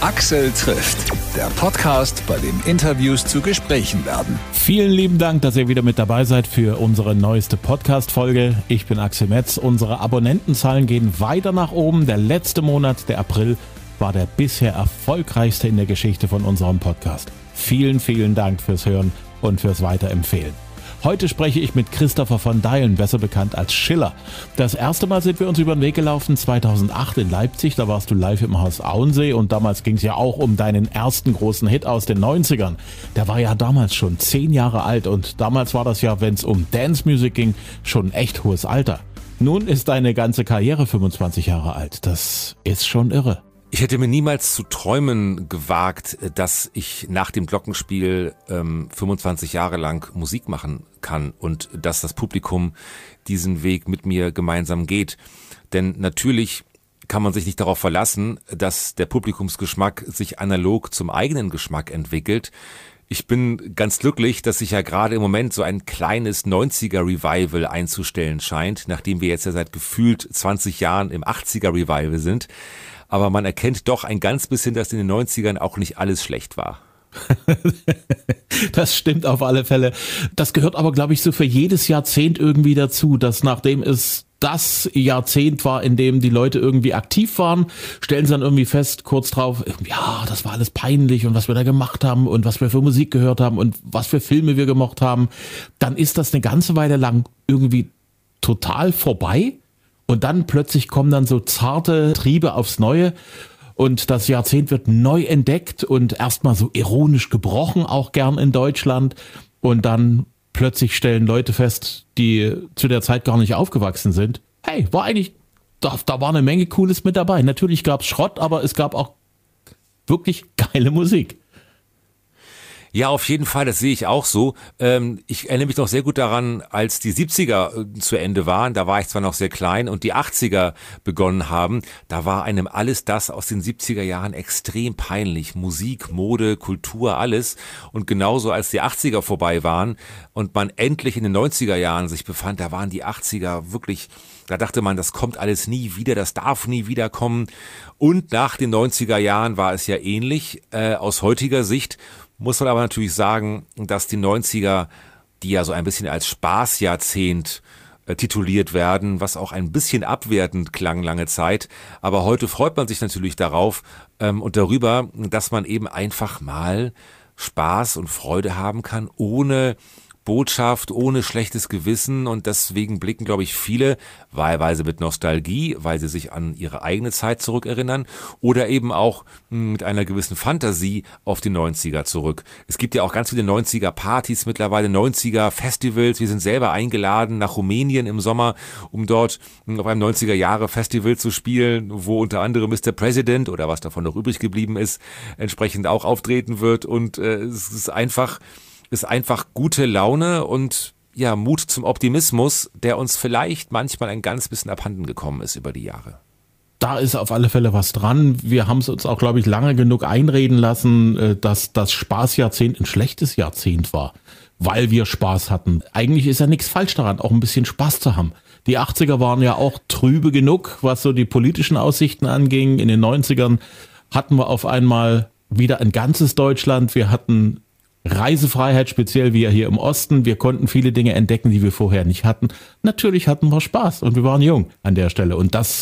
Axel trifft, der Podcast, bei dem Interviews zu Gesprächen werden. Vielen lieben Dank, dass ihr wieder mit dabei seid für unsere neueste Podcast-Folge. Ich bin Axel Metz. Unsere Abonnentenzahlen gehen weiter nach oben. Der letzte Monat, der April, war der bisher erfolgreichste in der Geschichte von unserem Podcast. Vielen, vielen Dank fürs Hören und fürs Weiterempfehlen. Heute spreche ich mit Christopher von Deilen, besser bekannt als Schiller. Das erste Mal sind wir uns über den Weg gelaufen, 2008 in Leipzig. Da warst du live im Haus Auensee und damals ging es ja auch um deinen ersten großen Hit aus den 90ern. Der war ja damals schon 10 Jahre alt und damals war das ja, wenn es um Dance Music ging, schon ein echt hohes Alter. Nun ist deine ganze Karriere 25 Jahre alt. Das ist schon irre. Ich hätte mir niemals zu träumen gewagt, dass ich nach dem Glockenspiel 25 Jahre lang Musik machen kann und dass das Publikum diesen Weg mit mir gemeinsam geht. Denn natürlich kann man sich nicht darauf verlassen, dass der Publikumsgeschmack sich analog zum eigenen Geschmack entwickelt. Ich bin ganz glücklich, dass sich ja gerade im Moment so ein kleines 90er-Revival einzustellen scheint, nachdem wir jetzt ja seit gefühlt 20 Jahren im 80er-Revival sind. Aber man erkennt doch ein ganz bisschen, dass in den 90ern auch nicht alles schlecht war. Das stimmt auf alle Fälle. Das gehört aber, glaube ich, so für jedes Jahrzehnt irgendwie dazu, dass nachdem es das Jahrzehnt war, in dem die Leute irgendwie aktiv waren, stellen sie dann irgendwie fest, kurz drauf, ja, das war alles peinlich und was wir da gemacht haben und was wir für Musik gehört haben und was für Filme wir gemocht haben. Dann ist das eine ganze Weile lang irgendwie total vorbei. Und dann plötzlich kommen dann so zarte Triebe aufs Neue und das Jahrzehnt wird neu entdeckt und erstmal so ironisch gebrochen, auch gern in Deutschland. Und dann plötzlich stellen Leute fest, die zu der Zeit gar nicht aufgewachsen sind, hey, war eigentlich, da war eine Menge Cooles mit dabei. Natürlich gab's Schrott, aber es gab auch wirklich geile Musik. Ja, auf jeden Fall, das sehe ich auch so. Ich erinnere mich noch sehr gut daran, als die 70er zu Ende waren, da war ich zwar noch sehr klein und die 80er begonnen haben, da war einem alles das aus den 70er Jahren extrem peinlich. Musik, Mode, Kultur, alles. Und genauso als die 80er vorbei waren und man endlich in den 90er Jahren sich befand, da waren die 80er wirklich, da dachte man, das kommt alles nie wieder, das darf nie wiederkommen. Und nach den 90er Jahren war es ja ähnlich, aus heutiger Sicht. Muss man aber natürlich sagen, dass die 90er, die ja so ein bisschen als Spaßjahrzehnt tituliert werden, was auch ein bisschen abwertend klang lange Zeit. Aber heute freut man sich natürlich darauf und darüber, dass man eben einfach mal Spaß und Freude haben kann, ohne Botschaft, ohne schlechtes Gewissen, und deswegen blicken, glaube ich, viele wahlweise mit Nostalgie, weil sie sich an ihre eigene Zeit zurückerinnern oder eben auch mit einer gewissen Fantasie auf die 90er zurück. Es gibt ja auch ganz viele 90er-Partys mittlerweile, 90er-Festivals. Wir sind selber eingeladen nach Rumänien im Sommer, um dort auf einem 90er-Jahre-Festival zu spielen, wo unter anderem Mr. President oder was davon noch übrig geblieben ist, entsprechend auch auftreten wird, und es ist einfach gute Laune und ja, Mut zum Optimismus, der uns vielleicht manchmal ein ganz bisschen abhanden gekommen ist über die Jahre. Da ist auf alle Fälle was dran. Wir haben es uns auch, glaube ich, lange genug einreden lassen, dass das Spaßjahrzehnt ein schlechtes Jahrzehnt war, weil wir Spaß hatten. Eigentlich ist ja nichts falsch daran, auch ein bisschen Spaß zu haben. Die 80er waren ja auch trübe genug, was so die politischen Aussichten anging. In den 90ern hatten wir auf einmal wieder ein ganzes Deutschland. Wir hatten Reisefreiheit, speziell wir hier im Osten. Wir konnten viele Dinge entdecken, die wir vorher nicht hatten. Natürlich hatten wir Spaß und wir waren jung an der Stelle. Und das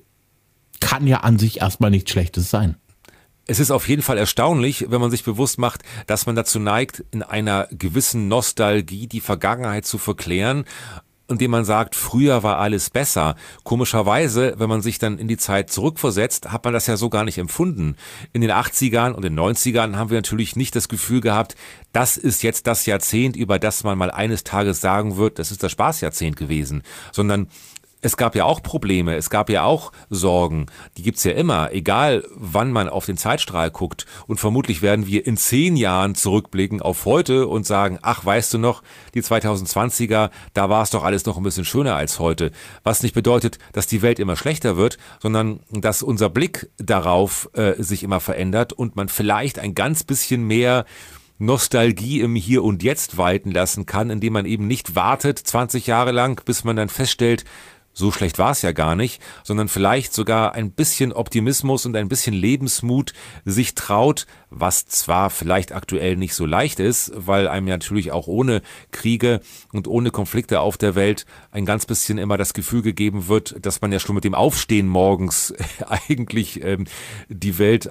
kann ja an sich erstmal nichts Schlechtes sein. Es ist auf jeden Fall erstaunlich, wenn man sich bewusst macht, dass man dazu neigt, in einer gewissen Nostalgie die Vergangenheit zu verklären, indem man sagt, früher war alles besser. Komischerweise, wenn man sich dann in die Zeit zurückversetzt, hat man das ja so gar nicht empfunden. In den 80ern und den 90ern haben wir natürlich nicht das Gefühl gehabt, das ist jetzt das Jahrzehnt, über das man mal eines Tages sagen wird, das ist das Spaßjahrzehnt gewesen, sondern es gab ja auch Probleme, es gab ja auch Sorgen, die gibt's ja immer, egal wann man auf den Zeitstrahl guckt. Und vermutlich werden wir in 10 Jahren zurückblicken auf heute und sagen, ach, weißt du noch, die 2020er, da war es doch alles noch ein bisschen schöner als heute. Was nicht bedeutet, dass die Welt immer schlechter wird, sondern dass unser Blick darauf sich immer verändert und man vielleicht ein ganz bisschen mehr Nostalgie im Hier und Jetzt walten lassen kann, indem man eben nicht wartet 20 Jahre lang, bis man dann feststellt, so schlecht war es ja gar nicht, sondern vielleicht sogar ein bisschen Optimismus und ein bisschen Lebensmut sich traut, was zwar vielleicht aktuell nicht so leicht ist, weil einem ja natürlich auch ohne Kriege und ohne Konflikte auf der Welt ein ganz bisschen immer das Gefühl gegeben wird, dass man ja schon mit dem Aufstehen morgens eigentlich die Welt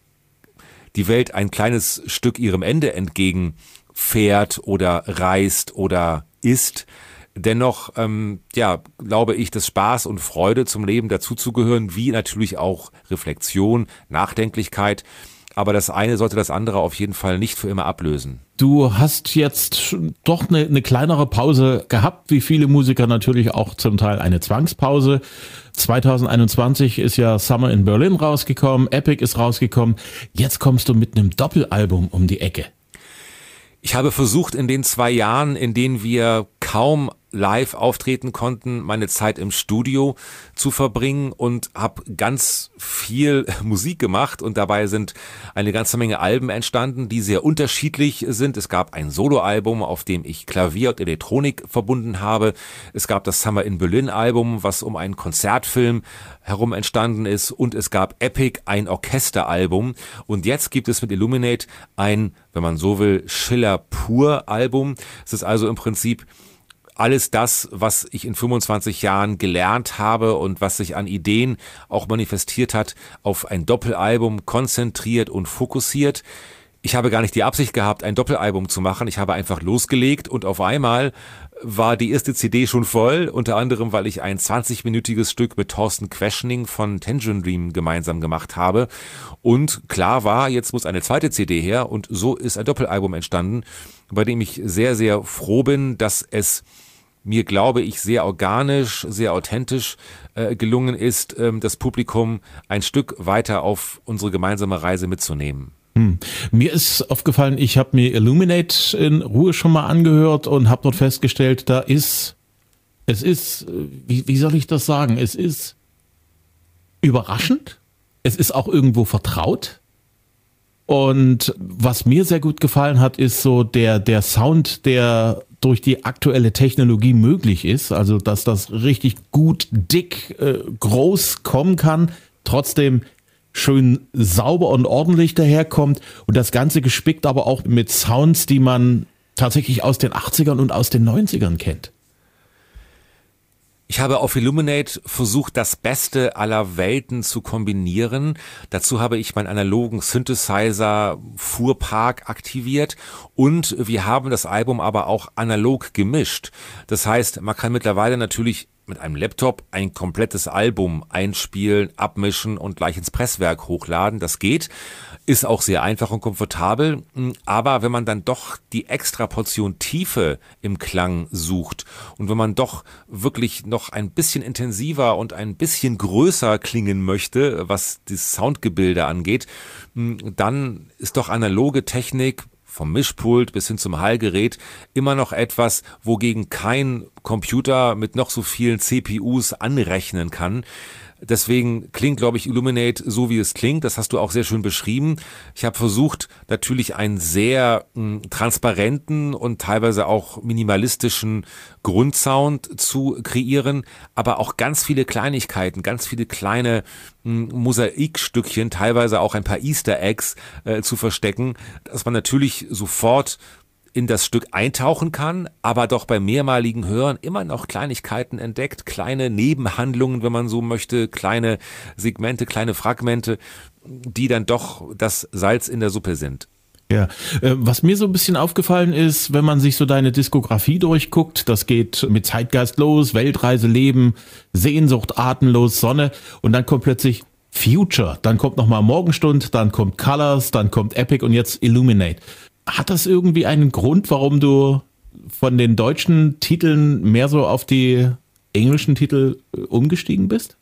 ein kleines Stück ihrem Ende entgegenfährt oder reist oder ist. Dennoch, glaube ich, dass Spaß und Freude zum Leben dazuzugehören, wie natürlich auch Reflexion, Nachdenklichkeit. Aber das eine sollte das andere auf jeden Fall nicht für immer ablösen. Du hast jetzt doch eine kleinere Pause gehabt, wie viele Musiker natürlich auch zum Teil eine Zwangspause. 2021 ist ja Summer in Berlin rausgekommen, Epic ist rausgekommen. Jetzt kommst du mit einem Doppelalbum um die Ecke. Ich habe versucht, in den 2 Jahren, in denen wir kaum live auftreten konnten, meine Zeit im Studio zu verbringen und habe ganz viel Musik gemacht und dabei sind eine ganze Menge Alben entstanden, die sehr unterschiedlich sind. Es gab ein Soloalbum, auf dem ich Klavier und Elektronik verbunden habe. Es gab das Summer in Berlin Album, was um einen Konzertfilm herum entstanden ist, und es gab Epic, ein Orchesteralbum, und jetzt gibt es mit Illuminate ein, wenn man so will, Schiller pur Album. Es ist also im Prinzip alles das, was ich in 25 Jahren gelernt habe und was sich an Ideen auch manifestiert hat, auf ein Doppelalbum konzentriert und fokussiert. Ich habe gar nicht die Absicht gehabt, ein Doppelalbum zu machen. Ich habe einfach losgelegt und auf einmal war die erste CD schon voll, unter anderem, weil ich ein 20-minütiges Stück mit Thorsten Questioning von Tangerine Dream gemeinsam gemacht habe. Und klar war, jetzt muss eine zweite CD her, und so ist ein Doppelalbum entstanden, bei dem ich sehr, sehr froh bin, dass es mir, glaube ich, sehr organisch, sehr authentisch gelungen ist, das Publikum ein Stück weiter auf unsere gemeinsame Reise mitzunehmen. Mir ist aufgefallen, ich habe mir Illuminate in Ruhe schon mal angehört und habe dort festgestellt, wie soll ich das sagen, es ist überraschend, es ist auch irgendwo vertraut, und was mir sehr gut gefallen hat, ist so der Sound, der durch die aktuelle Technologie möglich ist, also dass das richtig gut, dick, groß kommen kann, trotzdem schön sauber und ordentlich daherkommt, und das Ganze gespickt aber auch mit Sounds, die man tatsächlich aus den 80ern und aus den 90ern kennt. Ich habe auf Illuminate versucht, das Beste aller Welten zu kombinieren. Dazu habe ich meinen analogen Synthesizer Fuhrpark aktiviert, und wir haben das Album aber auch analog gemischt. Das heißt, man kann mittlerweile natürlich mit einem Laptop ein komplettes Album einspielen, abmischen und gleich ins Presswerk hochladen. Das geht, ist auch sehr einfach und komfortabel. Aber wenn man dann doch die extra Portion Tiefe im Klang sucht und wenn man doch wirklich noch ein bisschen intensiver und ein bisschen größer klingen möchte, was das Soundgebilde angeht, dann ist doch analoge Technik vom Mischpult bis hin zum Hallgerät immer noch etwas, wogegen kein Computer mit noch so vielen CPUs anrechnen kann. Deswegen klingt, glaube ich, Illuminate so, wie es klingt. Das hast du auch sehr schön beschrieben. Ich habe versucht, natürlich einen sehr transparenten und teilweise auch minimalistischen Grundsound zu kreieren, aber auch ganz viele Kleinigkeiten, ganz viele kleine Mosaikstückchen, teilweise auch ein paar Easter Eggs zu verstecken, dass man natürlich sofort in das Stück eintauchen kann, aber doch beim mehrmaligen Hören immer noch Kleinigkeiten entdeckt, kleine Nebenhandlungen, wenn man so möchte, kleine Segmente, kleine Fragmente, die dann doch das Salz in der Suppe sind. Ja, was mir so ein bisschen aufgefallen ist, wenn man sich so deine Diskografie durchguckt, das geht mit Zeitgeist los, Weltreise, Leben, Sehnsucht, Atemlos, Sonne, und dann kommt plötzlich Future, dann kommt nochmal Morgenstund, dann kommt Colors, dann kommt Epic und jetzt Illuminate. Hat das irgendwie einen Grund, warum du von den deutschen Titeln mehr so auf die englischen Titel umgestiegen bist?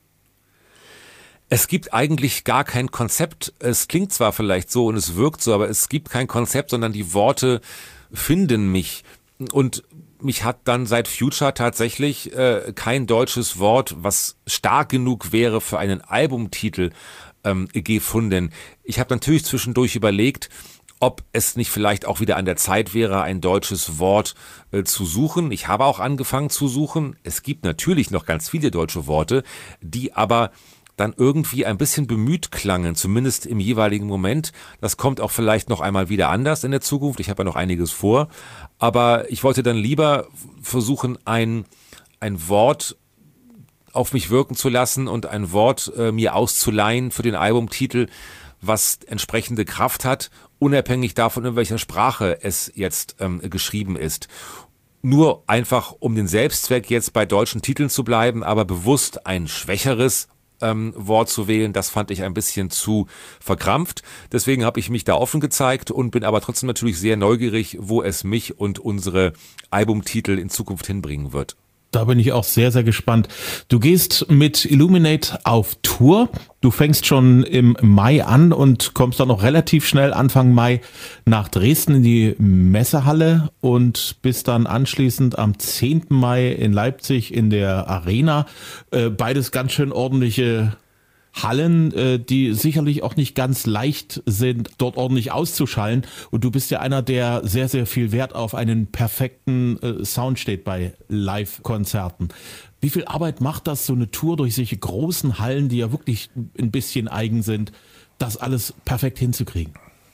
Es gibt eigentlich gar kein Konzept. Es klingt zwar vielleicht so und es wirkt so, aber es gibt kein Konzept, sondern die Worte finden mich. Und mich hat dann seit Future tatsächlich kein deutsches Wort, was stark genug wäre für einen Albumtitel, gefunden. Ich habe natürlich zwischendurch überlegt, ob es nicht vielleicht auch wieder an der Zeit wäre, ein deutsches Wort zu suchen. Ich habe auch angefangen zu suchen. Es gibt natürlich noch ganz viele deutsche Worte, die aber dann irgendwie ein bisschen bemüht klangen, zumindest im jeweiligen Moment. Das kommt auch vielleicht noch einmal wieder anders in der Zukunft. Ich habe ja noch einiges vor. Aber ich wollte dann lieber versuchen, ein Wort auf mich wirken zu lassen und ein Wort mir auszuleihen für den Albumtitel, was entsprechende Kraft hat, unabhängig davon, in welcher Sprache es jetzt geschrieben ist. Nur einfach, um den Selbstzweck jetzt bei deutschen Titeln zu bleiben, aber bewusst ein schwächeres Wort zu wählen, das fand ich ein bisschen zu verkrampft. Deswegen habe ich mich da offen gezeigt und bin aber trotzdem natürlich sehr neugierig, wo es mich und unsere Albumtitel in Zukunft hinbringen wird. Da bin ich auch sehr, sehr gespannt. Du gehst mit Illuminate auf Tour. Du fängst schon im Mai an und kommst dann noch relativ schnell Anfang Mai nach Dresden in die Messehalle und bist dann anschließend am 10. Mai in Leipzig in der Arena. Beides ganz schön ordentliche Hallen, die sicherlich auch nicht ganz leicht sind, dort ordentlich auszuschallen. Und du bist ja einer, der sehr, sehr viel Wert auf einen perfekten Sound steht bei Live-Konzerten. Wie viel Arbeit macht das, so eine Tour durch solche großen Hallen, die ja wirklich ein bisschen eigen sind, das alles perfekt hinzukriegen?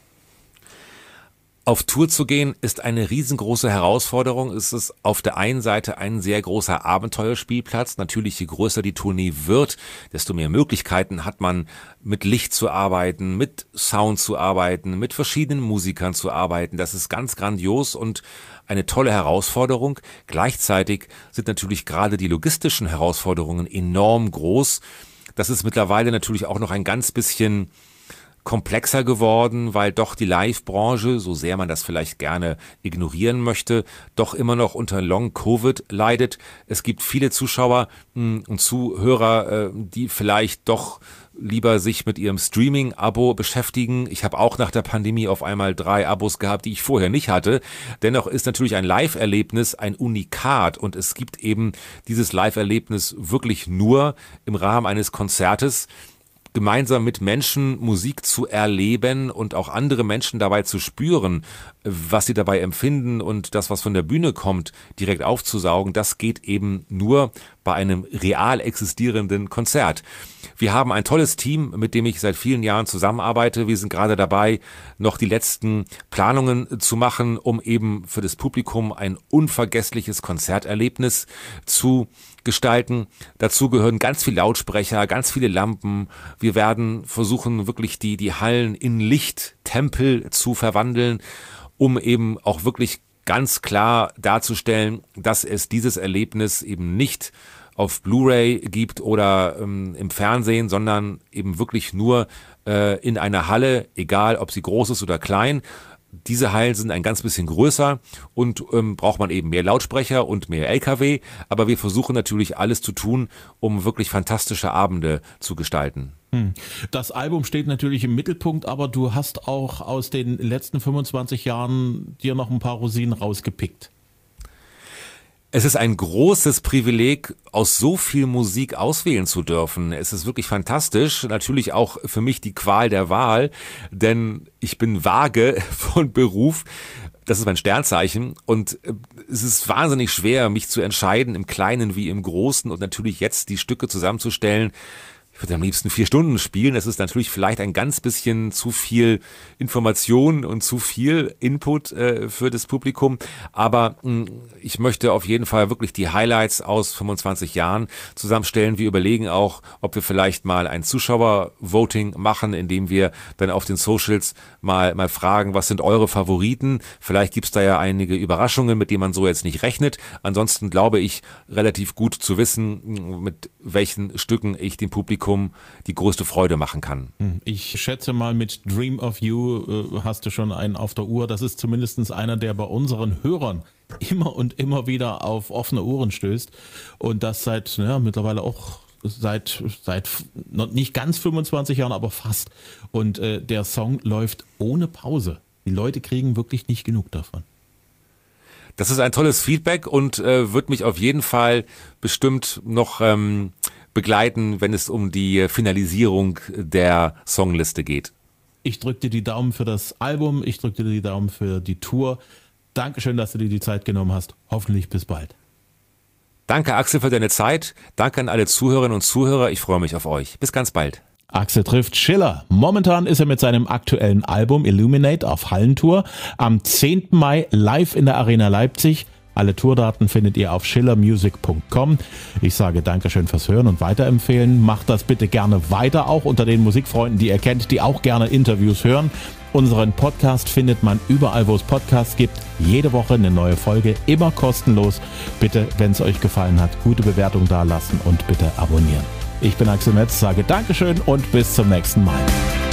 Auf Tour zu gehen ist eine riesengroße Herausforderung. Es ist auf der einen Seite ein sehr großer Abenteuerspielplatz. Natürlich, je größer die Tournee wird, desto mehr Möglichkeiten hat man, mit Licht zu arbeiten, mit Sound zu arbeiten, mit verschiedenen Musikern zu arbeiten. Das ist ganz grandios und eine tolle Herausforderung. Gleichzeitig sind natürlich gerade die logistischen Herausforderungen enorm groß. Das ist mittlerweile natürlich auch noch ein ganz bisschen komplexer geworden, weil doch die Live-Branche, so sehr man das vielleicht gerne ignorieren möchte, doch immer noch unter Long-Covid leidet. Es gibt viele Zuschauer und Zuhörer, die vielleicht doch lieber sich mit ihrem Streaming-Abo beschäftigen. Ich habe auch nach der Pandemie auf einmal 3 Abos gehabt, die ich vorher nicht hatte. Dennoch ist natürlich ein Live-Erlebnis ein Unikat und es gibt eben dieses Live-Erlebnis wirklich nur im Rahmen eines Konzertes, gemeinsam mit Menschen Musik zu erleben und auch andere Menschen dabei zu spüren, was sie dabei empfinden und das, was von der Bühne kommt, direkt aufzusaugen, das geht eben nur bei einem real existierenden Konzert. Wir haben ein tolles Team, mit dem ich seit vielen Jahren zusammenarbeite. Wir sind gerade dabei, noch die letzten Planungen zu machen, um eben für das Publikum ein unvergessliches Konzerterlebnis zu gestalten. Dazu gehören ganz viele Lautsprecher, ganz viele Lampen. Wir werden versuchen, wirklich die Hallen in Lichttempel zu verwandeln, um eben auch wirklich ganz klar darzustellen, dass es dieses Erlebnis eben nicht auf Blu-ray gibt oder im Fernsehen, sondern eben wirklich nur in einer Halle, egal ob sie groß ist oder klein. Diese Hallen sind ein ganz bisschen größer und braucht man eben mehr Lautsprecher und mehr LKW. Aber wir versuchen natürlich alles zu tun, um wirklich fantastische Abende zu gestalten. Das Album steht natürlich im Mittelpunkt, aber du hast auch aus den letzten 25 Jahren dir noch ein paar Rosinen rausgepickt. Es ist ein großes Privileg, aus so viel Musik auswählen zu dürfen. Es ist wirklich fantastisch. Natürlich auch für mich die Qual der Wahl, denn ich bin vage von Beruf. Das ist mein Sternzeichen und es ist wahnsinnig schwer, mich zu entscheiden, im Kleinen wie im Großen und natürlich jetzt die Stücke zusammenzustellen. Ich würde am liebsten 4 Stunden spielen. Das ist natürlich vielleicht ein ganz bisschen zu viel Information und zu viel Input für das Publikum. Aber ich möchte auf jeden Fall wirklich die Highlights aus 25 Jahren zusammenstellen. Wir überlegen auch, ob wir vielleicht mal ein Zuschauer-Voting machen, indem wir dann auf den Socials mal fragen, was sind eure Favoriten? Vielleicht gibt's da ja einige Überraschungen, mit denen man so jetzt nicht rechnet. Ansonsten glaube ich, relativ gut zu wissen, mit welchen Stücken ich dem Publikum die größte Freude machen kann. Ich schätze mal, mit Dream of You hast du schon einen auf der Uhr. Das ist zumindest einer, der bei unseren Hörern immer und immer wieder auf offene Ohren stößt. Und das seit mittlerweile auch seit noch nicht ganz 25 Jahren, aber fast. Und der Song läuft ohne Pause. Die Leute kriegen wirklich nicht genug davon. Das ist ein tolles Feedback und wird mich auf jeden Fall bestimmt noch begleiten, wenn es um die Finalisierung der Songliste geht. Ich drücke dir die Daumen für das Album, ich drücke dir die Daumen für die Tour. Dankeschön, dass du dir die Zeit genommen hast. Hoffentlich bis bald. Danke, Axel, für deine Zeit. Danke an alle Zuhörerinnen und Zuhörer. Ich freue mich auf euch. Bis ganz bald. Axel trifft Schiller. Momentan ist er mit seinem aktuellen Album Illuminate auf Hallentour. Am 10. Mai live in der Arena Leipzig. Alle Tourdaten findet ihr auf schillermusic.com. Ich sage Dankeschön fürs Hören und Weiterempfehlen. Macht das bitte gerne weiter, auch unter den Musikfreunden, die ihr kennt, die auch gerne Interviews hören. Unseren Podcast findet man überall, wo es Podcasts gibt. Jede Woche eine neue Folge, immer kostenlos. Bitte, wenn es euch gefallen hat, gute Bewertung dalassen und bitte abonnieren. Ich bin Axel Metz, sage Dankeschön und bis zum nächsten Mal.